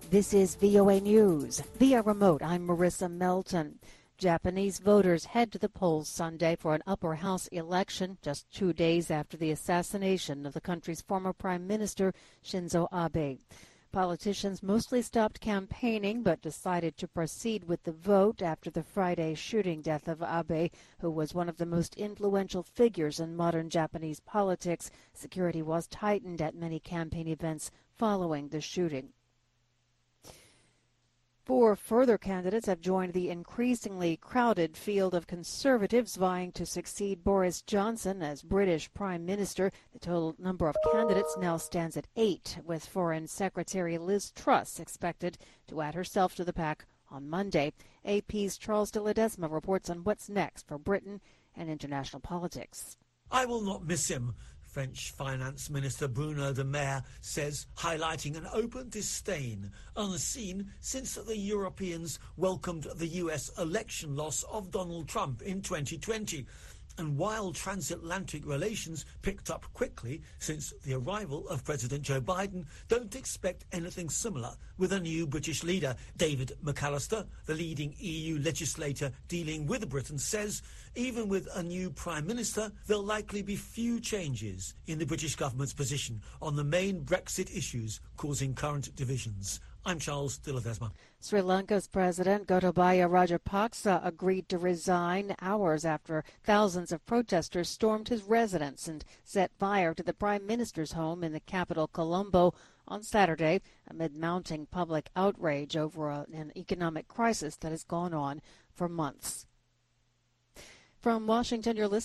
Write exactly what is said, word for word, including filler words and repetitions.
This is V O A News. Via remote, I'm Marissa Melton. Japanese voters head to the polls Sunday for an upper house election just two days after the assassination of the country's former prime minister, Shinzo Abe. Politicians mostly stopped campaigning but decided to proceed with the vote after the Friday shooting death of Abe, who was one of the most influential figures in modern Japanese politics. Security was tightened at many campaign events following the shooting. Four further candidates have joined the increasingly crowded field of Conservatives vying to succeed Boris Johnson as British Prime Minister. The total number of candidates now stands at eight, with Foreign Secretary Liz Truss expected to add herself to the pack on Monday. A P's Charles de Ledesma reports on what's next for Britain and international politics. I will not miss him, French Finance Minister Bruno Le Maire says, highlighting an open disdain unseen since the Europeans welcomed the U S election loss of Donald Trump in twenty twenty. And while transatlantic relations picked up quickly since the arrival of President Joe Biden, don't expect anything similar with a new British leader. David McAllister, the leading E U legislator dealing with Britain, says even with a new Prime Minister, there'll likely be few changes in the British government's position on the main Brexit issues causing current divisions. I'm Charles de Ledesma. Sri Lanka's President Gotabaya Rajapaksa agreed to resign hours after thousands of protesters stormed his residence and set fire to the Prime Minister's home in the capital, Colombo, on Saturday, amid mounting public outrage over a, an economic crisis that has gone on for months. From Washington, you're listening